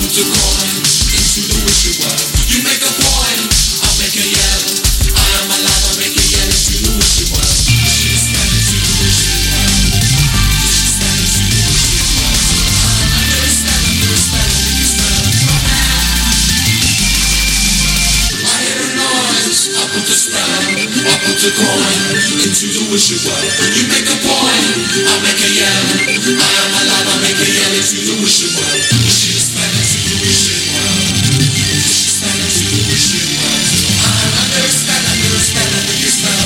put a coin into the wishing well. You make a point, I'll make a yell. I am alive, I'll make a yell into the wishing well. She is standing to the wishing well. She's standing to the wishing well. Under a spell, under a spell, under a spell. I hear a noise, I put a spell. I put a coin into the wishing well. You make a point, I'll make a yell. I am alive, I'll make a yell into the wishing well. She is standing to the wishing well. She's standing to the wishing well. Under a spell, under a spell, under a spell.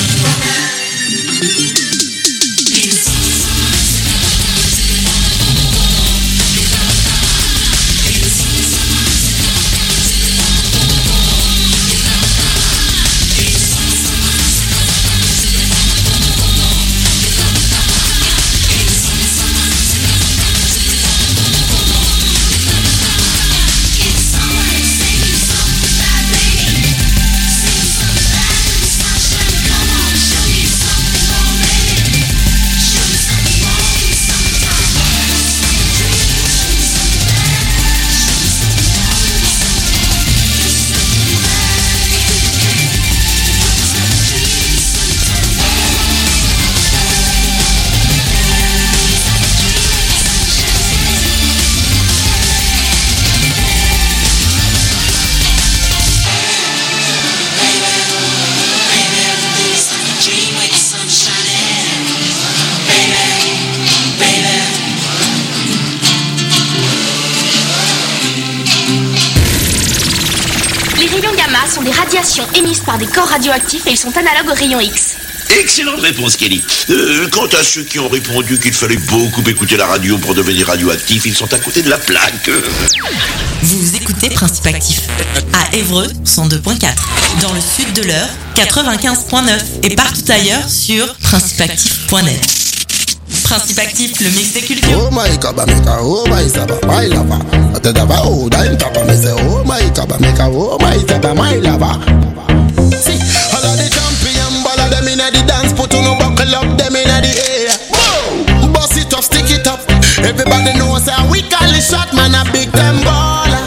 Sont des radiations émises par des corps radioactifs et ils sont analogues aux rayons X. Excellente réponse, Kelly. Quant à ceux qui ont répondu qu'il fallait beaucoup écouter la radio pour devenir radioactif, ils sont à côté de la plaque. Vous écoutez Principe Actif à Évreux 102.4, dans le sud de l'Eure 95.9 et partout ailleurs sur principeactif.net. Principe Actif, le mix des cultures. Oh my kabameka, oh my saba, my lava. Atadaba, oh daim tapa, me say, oh my kabameka, oh my saba, my lava. See, all of the champion, ball of them inna the dance, put on a buckle up, them inna the air. Whoa, bust it up, stick it up. Everybody knows how we call it shot, man, a big time baller.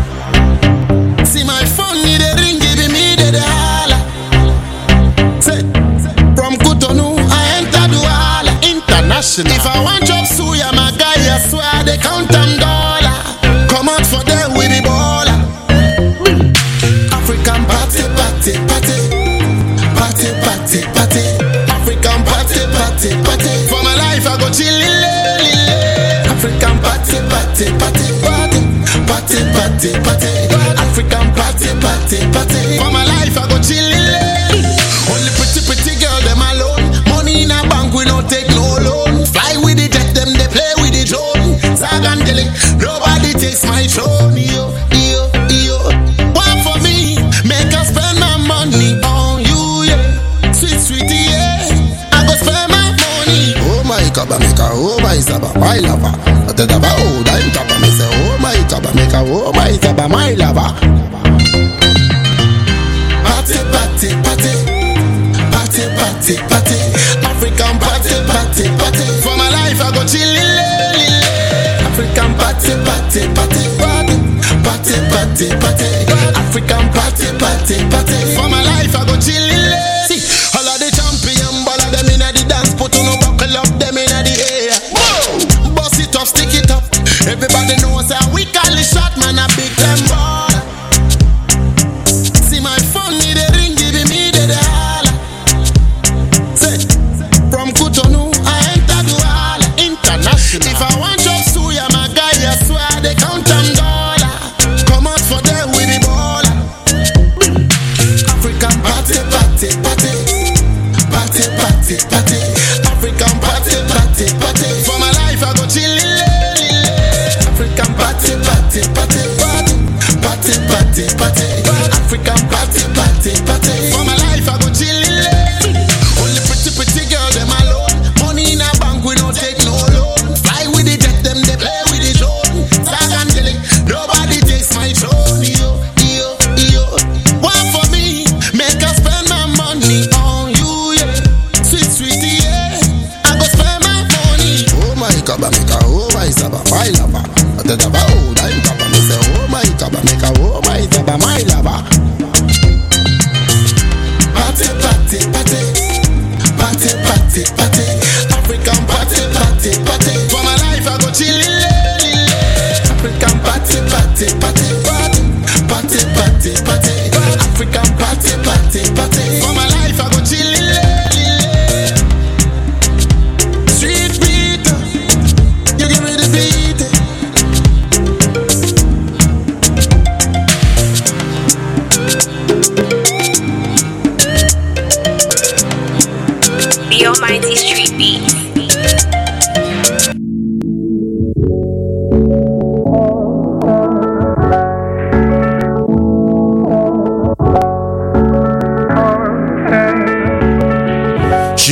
See my phone, need a ring, give me the holla. Say, from Cotonou, I enter Douala. If I want job suya, my guy, I swear they count them dollar. Come out for them with the baller. African party, party, party. Party, party, party. African party, party, party. For my life I go chillin', African party, party, party. Party, party, party. African party, party, party. For my life I go chillin'. Only pretty, pretty girl, them alone. Money in a bank, we don't take no loan. Fly with the jet, them they play with the drone. Zagandele, nobody takes my throne. Yo, yo, yo. One for me, make us spend my money on you, yeah. Sweet, sweetie, yeah. I go spend my money. Oh my kabameka, oh my saba, my lava. Atadaba, oh daim tapa, me say, oh my kabameka, oh my saba, my lava. Party, party, party. Party, party, party. African party, party, party. For my life I go chillin', African party, party, party. Party, party, party. African party, party, party. For my life I go chillin'. See, all of the champion, all of them inna the dance, put on a buckle up, them inna the air. Whoa, bust it up, stick it up. Everybody knows how we call it shot, man, a big time baller. See my phone, need a ring, giving me the holla. From Cotonou, I enter Douala International. If I want job suya, my guy, I swear they count them dollar. Come out for them with the baller. African party, party, party. Party, party, party. African party, party, party. For my life I go chillin', African party, party, party. Party, party, party. African party, party, party. For my life I go chillin'. Only pretty, pretty girl, them alone. Money in a bank, we don't take no loan. Fly with the jet, them they play with the drone. Zagandele, nobody takes my throne. Yo, yo, yo. One for me, make us spend my money on you, yeah. Sweet, sweetie, yeah. I go spend my money. Oh my kabameka, oh my saba, my lava. Atadaba, oh daim tapa, me say, oh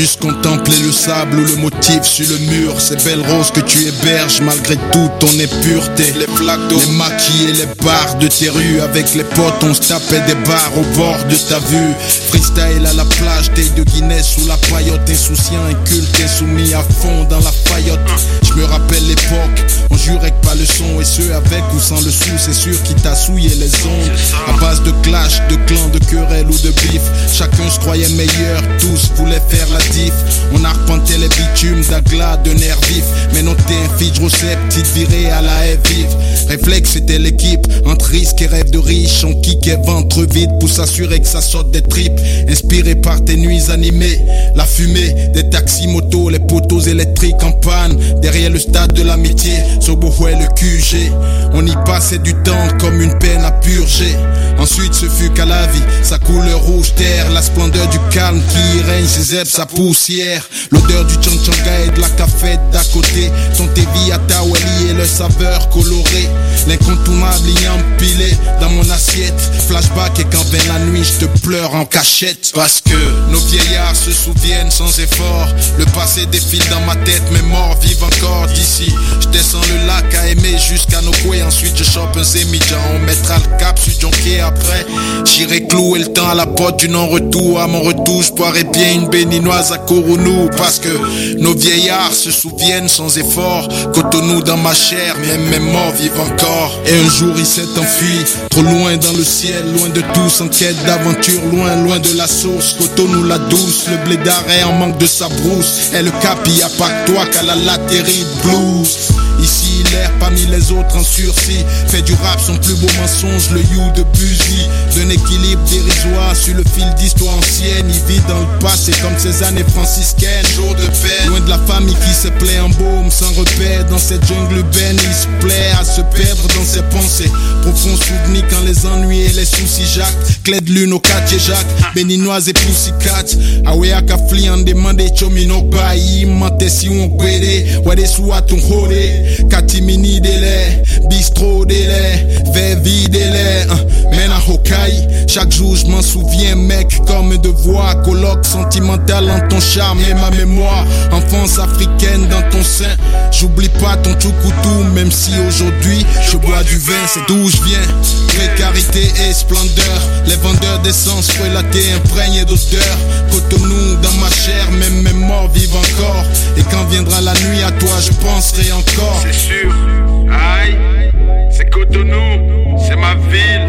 juste contempler le sable ou le motif sur le mur. Ces belles roses que tu héberges malgré tout ton impureté. Les flaques d'eau, les maquis et les bars de tes rues. Avec les potes on se tapait des bars au bord de ta vue. Freestyle à la plage, thé de Guinness sous la paillote. Insouciant, inculté, soumis à fond dans la faillotte. Je me rappelle l'époque, on jurait que pas le son. Et ceux avec ou sans le sou, c'est sûr qui t'a souillé les ondes. À base de clash, de clans, de querelles ou de bif. Chacun se croyait meilleur, tous voulaient faire la diff. On arpentait les bitumes d'agla, de nerfs vifs. Mais non t'es un fidj recette, petite virée à la haie vive. Réflexe c'était l'équipe, entre risque et rêve de riche. On kickait ventre vide pour s'assurer que ça sorte des tripes. Inspiré par tes nuits animées, la fumée des taxis motos, les poteaux électriques en panne. Derrière le stade de l'amitié, Sobohoué le QG. On y passait du temps comme une peine à purger. Ensuite ce fut qu'à la vie, sa couleur rouge terre. La splendeur du calme qui règne, ses herbes, sa poussière. L'odeur du tchanchanga et de la cafette d'à côté. Ton tévi à Tawali et leur saveur colorée. L'incontournable y empilé dans mon assiette. Flashback et quand vient la nuit je te pleure en cachette. Parce que nos vieillards se souviennent sans effort. Le passé défile dans ma tête, mes morts vivent encore d'ici. Je descends le lac à aimer jusqu'à nos couilles. Ensuite je chope un Zemidjan. On mettra le cap sur Jonké après. J'irai clouer le temps à la porte du non-retour. À mon retour je boirai bien une béninoise à Cotonou. Parce que nos vieillards se souviennent sans effort. Cotonou dans ma chair, même mes morts vivent encore. Et un jour il s'est enfui, trop loin dans le ciel, loin de tous, en quête d'aventure, loin, loin de la source. Cotonou la douce, le blé d'arrêt en manque de sa brousse. Et le cap y a pas que toi qu'à la latérite blues. Ici il erre parmi les autres en sursis. Fait du rap son plus beau mensonge, le you de Buzy. D'un équilibre dérisoire sur le fil d'histoire ancienne. Il vit dans le passé comme ces années franciscaines. Jour de paix, loin de la famille qui se plaît en baume. Sans repère dans cette jungle urbaine, il se plaît à se perdre dans ses pensées. Profond souvenir quand les ennuis et les soucis jacques. Clé de lune au quartier Jacques, béninoise et poussicat. Awea ka fli en demande chomino bayi. Mante si on gwede, wade sou a ton hode. Katimini délai, bistrot délai, vervi délai. Men à Hokai, chaque jour je m'en souviens mec. Comme un devoir, colloque sentimental en ton charme et ma mémoire. Enfance africaine dans ton sein. J'oublie pas ton tchoukoutou, même si aujourd'hui je bois du vin, c'est d'où je viens. Précarité et splendeur, les vendeurs d'essence relatés imprégnés d'odeur. Cotonou dans ma chair, même mes morts vivent encore. Et quand viendra la nuit à toi, je penserai encore. C'est sûr, aïe, c'est Cotonou, c'est ma ville.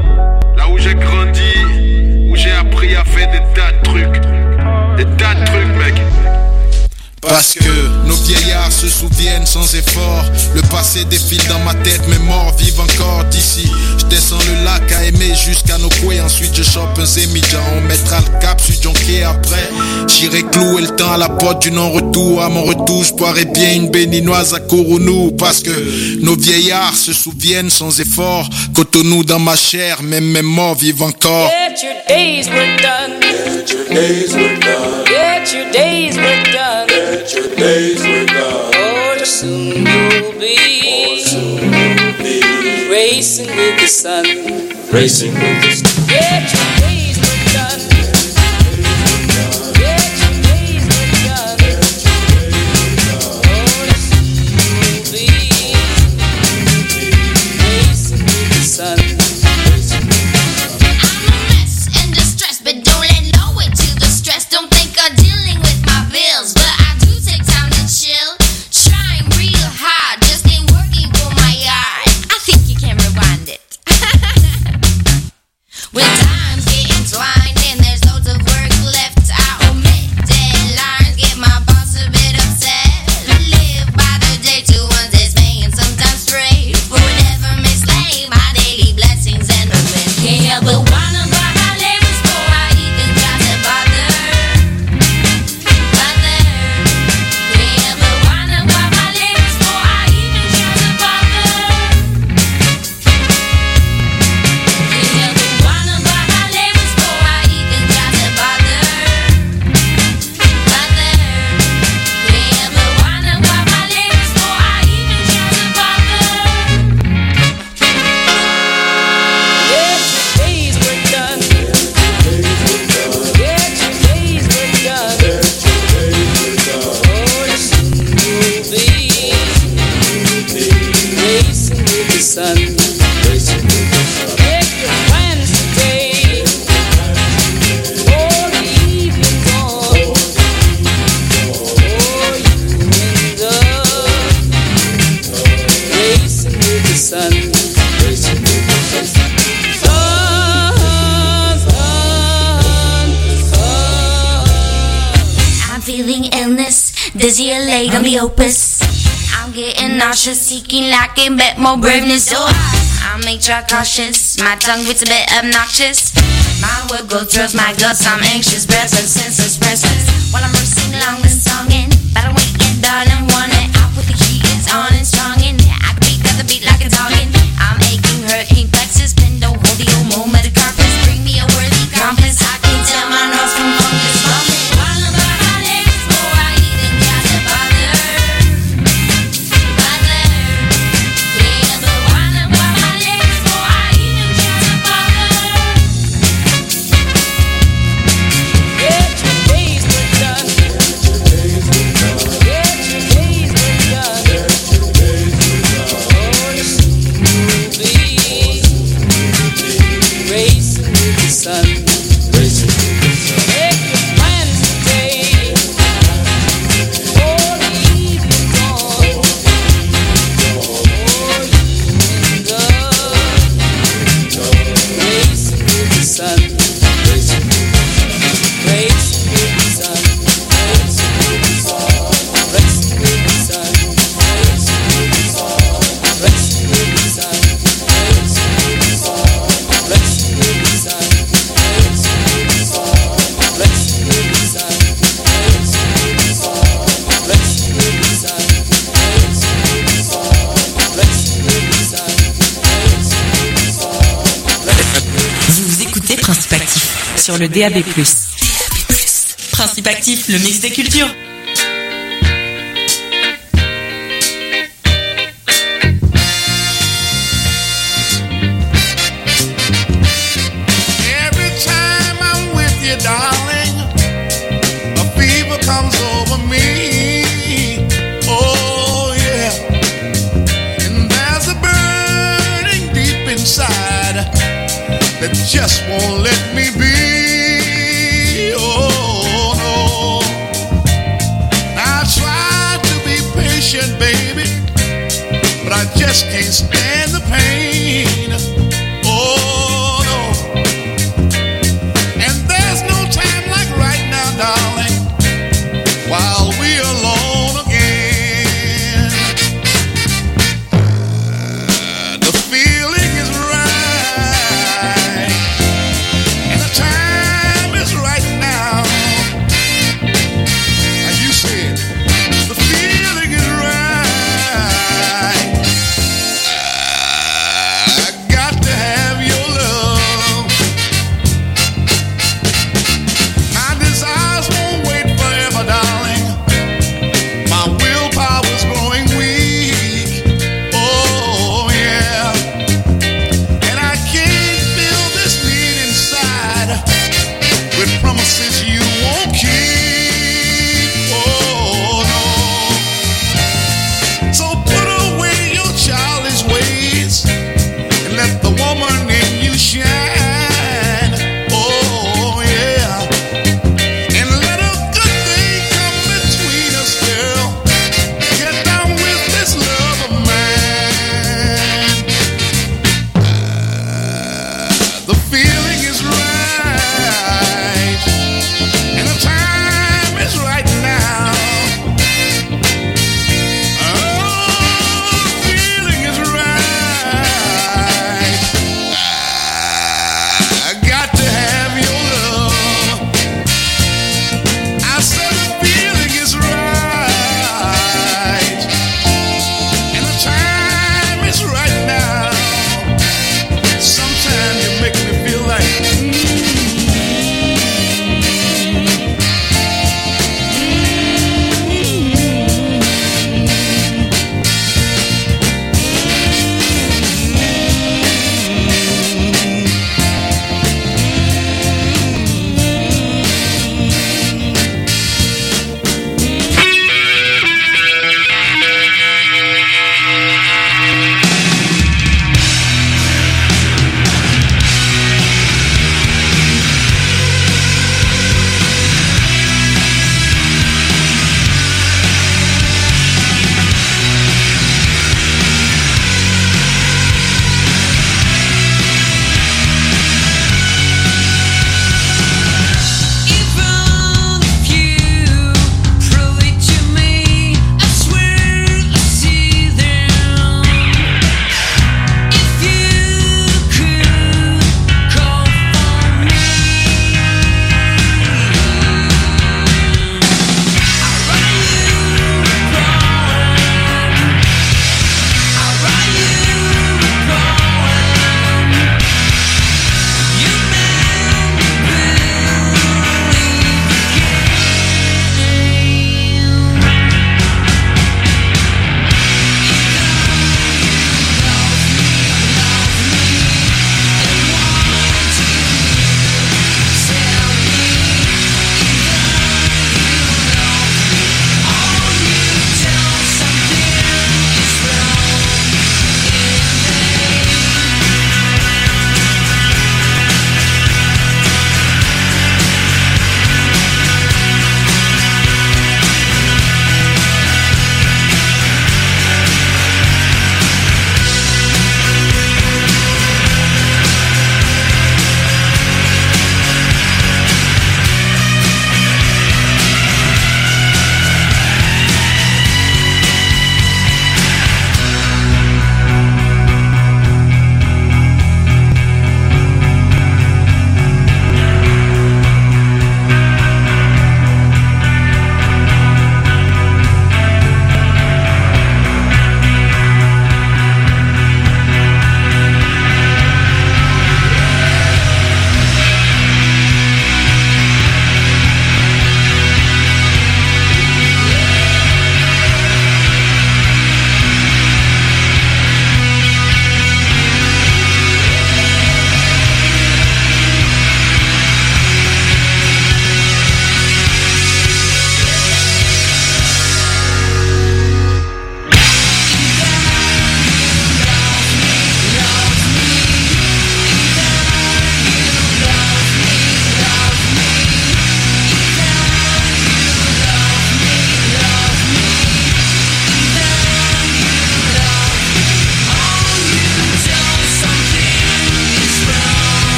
Là où j'ai grandi, où j'ai appris à faire des tas de trucs, mec. Parce que nos vieillards se souviennent sans effort. Le passé défile dans ma tête, mes morts vivent encore d'ici. Je descends le lac à aimer jusqu'à nos couilles. Ensuite je chope un Zemidjan. On mettra le cap sur Jonké après. J'irai clouer le temps à la porte du non-retour. À mon retour je boirai bien une béninoise à Cotonou. Parce que nos vieillards se souviennent sans effort. Cotonou dans ma chair, même mes morts vivent encore. Get your days were done. Get your days were done. Get your days were done. Get your days were done. Or soon you'll be racing with the sun. Racing with the sun. Get your days were done. Get your days were done. Or soon you'll be racing with the sun. When times sun. Make your plans today. For the evening dawn. For you and I, racing with the sun. I'm feeling illness, dizzy or late on the opus. I'm getting nauseous, seeking like a bit more braveness. So I'll make sure cautious, my tongue gets a bit obnoxious. My word goes through my guts, I'm anxious, breathless, senseless, restless. While I'm racing along the song and but I wait and darling, want it out with the key, it's on and strong and I can beat the beat like a dog and I'm aching, hurting, plexus, bend, don't hold the old moment of carpets, bring me a worthy compass. I can tell my nose from fungus. Sur le DAB+. Principe Actif, le mix des cultures. Every time I'm with you, darling, a fever comes over me. Oh yeah, and there's a burning deep inside that just won't let me be. Oh no, I try to be patient, baby, but I just can't stand the pain. Oh no, and there's no time like right now, darling, while we're alone again. The feeling is right, and the time is right now. Now you said the feeling is right. I got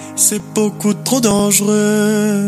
c'est beaucoup trop dangereux.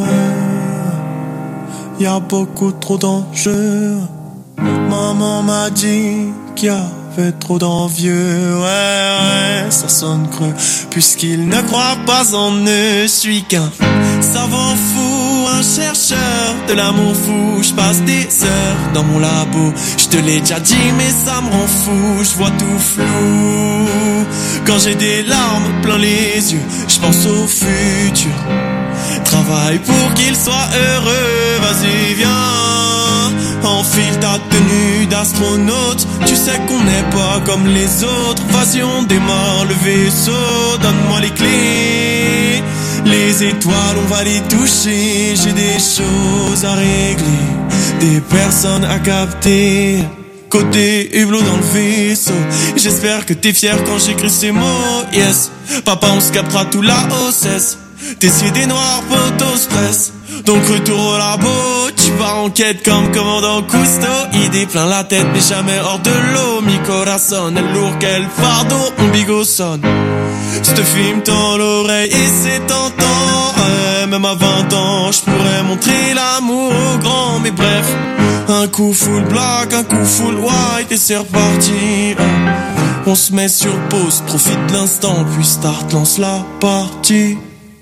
Y a beaucoup trop d'enjeux. Maman m'a dit qu'il y avait trop d'envieux. Ouais, ça sonne creux. Puisqu'ils ne croient pas en eux, je suis qu'un savant fou, un chercheur de l'amour fou. Je passe des heures dans mon labo. Je te l'ai déjà dit mais ça me rend fou. Je vois tout flou. Quand j'ai des larmes plein les yeux, je pense au futur. Travaille pour qu'il soit heureux. Vas-y viens, enfile ta tenue d'astronaute. Tu sais qu'on n'est pas comme les autres. Vas-y on démarre le vaisseau. Donne-moi les clés. Les étoiles on va les toucher. J'ai des choses à régler, des personnes à capter. Côté hublot dans le vaisseau. J'espère que t'es fier quand j'écris ces mots. Yes, papa on se captera tout là-haut. Cesse t'essayes des noirs potos stress. Donc retour au labo. Tu pars en quête comme commandant Cousteau. Idée plein la tête mais jamais hors de l'eau. Mi corazon est lourd quel fardeau. Mon bigot sonne. C'te film tend l'oreille et c'est tentant. Ouais, même à 20 ans je pourrais montrer l'amour au grand. Mais bref, un coup full black, un coup full white et c'est reparti. On se met sur pause, profite de l'instant, puis start, lance la partie.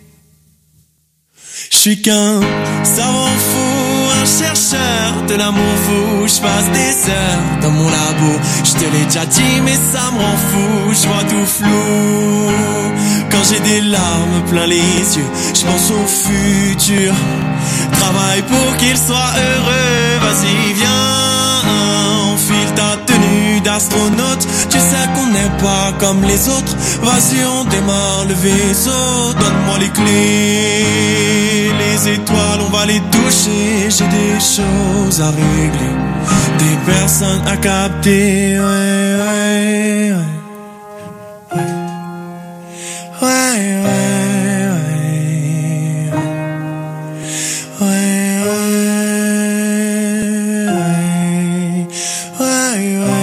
Je suis qu'un savant fou, un chercheur de l'amour fou. Je passe des heures dans mon labo. Je te l'ai déjà dit mais ça me rend fou. Je vois tout flou. Quand j'ai des larmes plein les yeux, je pense au futur. Travaille pour qu'il soit heureux. Vas-y viens, enfile ta tenue d'astronaute. Tu sais qu'on n'est pas comme les autres. Vas-y on démarre le vaisseau. Donne-moi les clés. Les étoiles on va les toucher. J'ai des choses à régler, des personnes à capter. Ouais, ouais, ouais. Ouais, ouais, ouais, ouais, ouais, ouais, ouais.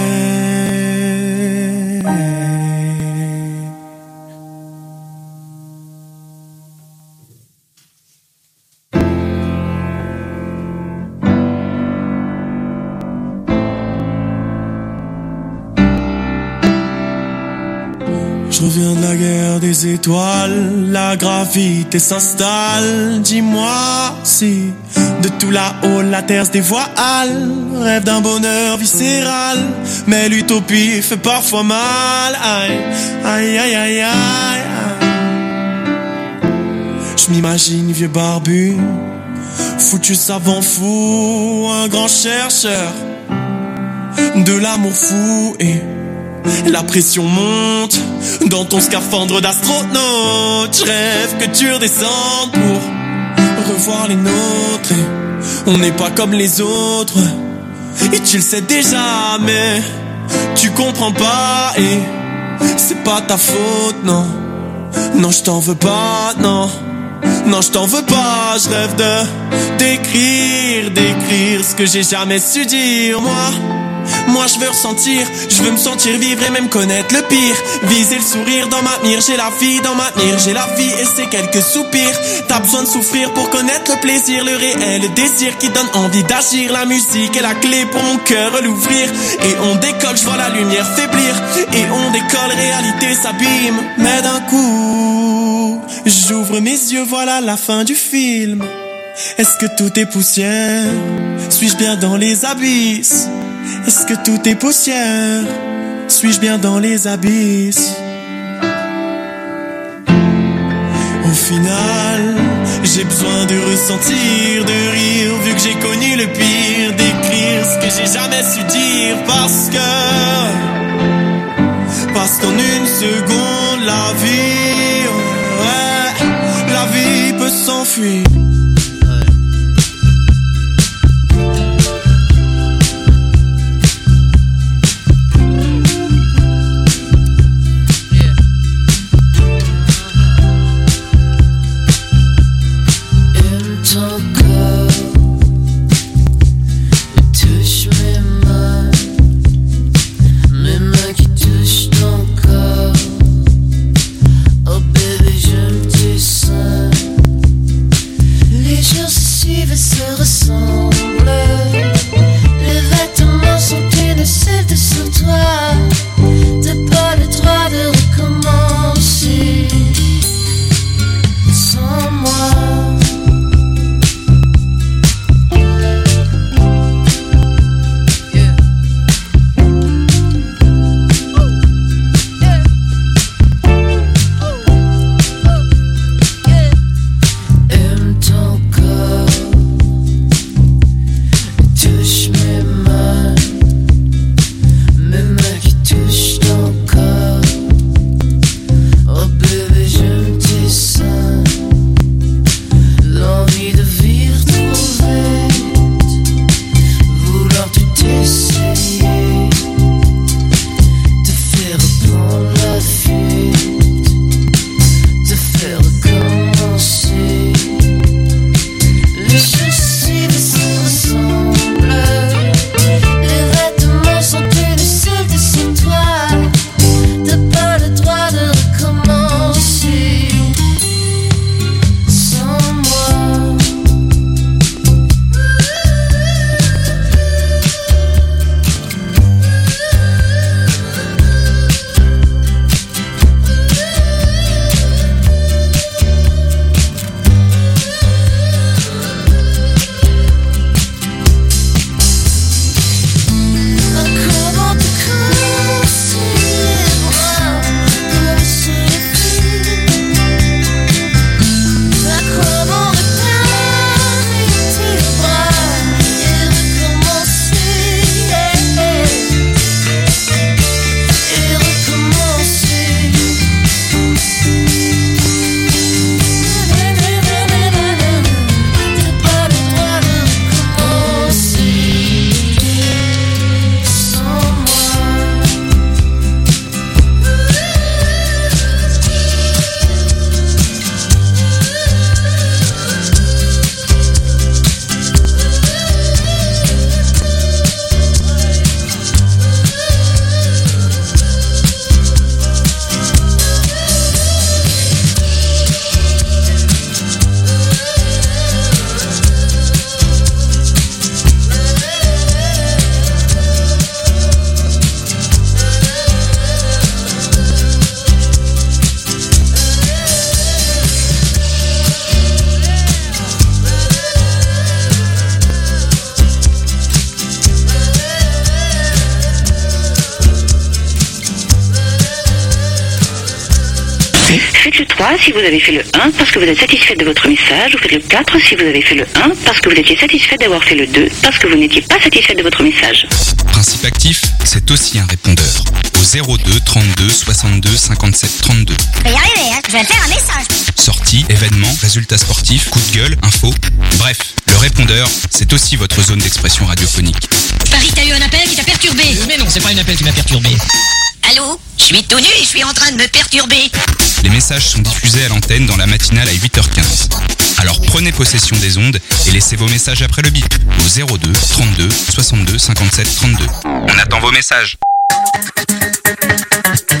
Je reviens de la guerre des étoiles, la gravité s'installe. Dis-moi si de tout là-haut la terre se dévoile. Rêve d'un bonheur viscéral, mais l'utopie fait parfois mal. Aïe, aïe, aïe, aïe, aïe, aïe. Je m'imagine vieux barbu, foutu savant fou, un grand chercheur de l'amour fou et la pression monte dans ton scaphandre d'astronaute. Je rêve que tu redescendes pour revoir les nôtres. Et on n'est pas comme les autres, et tu le sais déjà, mais tu comprends pas. Et c'est pas ta faute, non. Non, je t'en veux pas, non. Non, je t'en veux pas. Je rêve d'écrire ce que j'ai jamais su dire, Moi je veux ressentir, je veux me sentir vivre et même connaître le pire. Viser le sourire dans ma mire, j'ai la vie dans ma mire. J'ai la vie et c'est quelques soupirs. T'as besoin de souffrir pour connaître le plaisir, le réel, le désir qui donne envie d'agir. La musique est la clé pour mon cœur l'ouvrir. Et on décolle, je vois la lumière faiblir. Et on décolle, réalité s'abîme. Mais d'un coup, j'ouvre mes yeux, voilà la fin du film. Est-ce que tout est poussière? Suis-je bien dans les abysses? Est-ce que tout est poussière? Suis-je bien dans les abysses? Au final, j'ai besoin de ressentir, de rire, vu que j'ai connu le pire, d'écrire ce que j'ai jamais su dire, parce qu'en une seconde, la vie peut s'enfuir. Oh baby, je me 3 si vous avez fait le 1 parce que vous êtes satisfait de votre message. Vous faites le 4 si vous avez fait le 1 parce que vous étiez satisfait d'avoir fait le 2 parce que vous n'étiez pas satisfait de votre message. Principe actif, c'est aussi un répondeur. Au 02 32 62 57 32. Je vais y arriver, hein. Je vais faire un message. Sorties, événements, résultats sportifs, coups de gueule, infos. Bref, le répondeur, c'est aussi votre zone d'expression radiophonique. Paris, t'as eu un appel qui t'a perturbé. Mais non, c'est pas un appel qui m'a perturbé. Allô? Je suis tout nu et je suis en train de me perturber. Les messages sont diffusés à l'antenne dans la matinale à 8h15. Alors prenez possession des ondes et laissez vos messages après le bip au 02 32 62 57 32. On attend vos messages.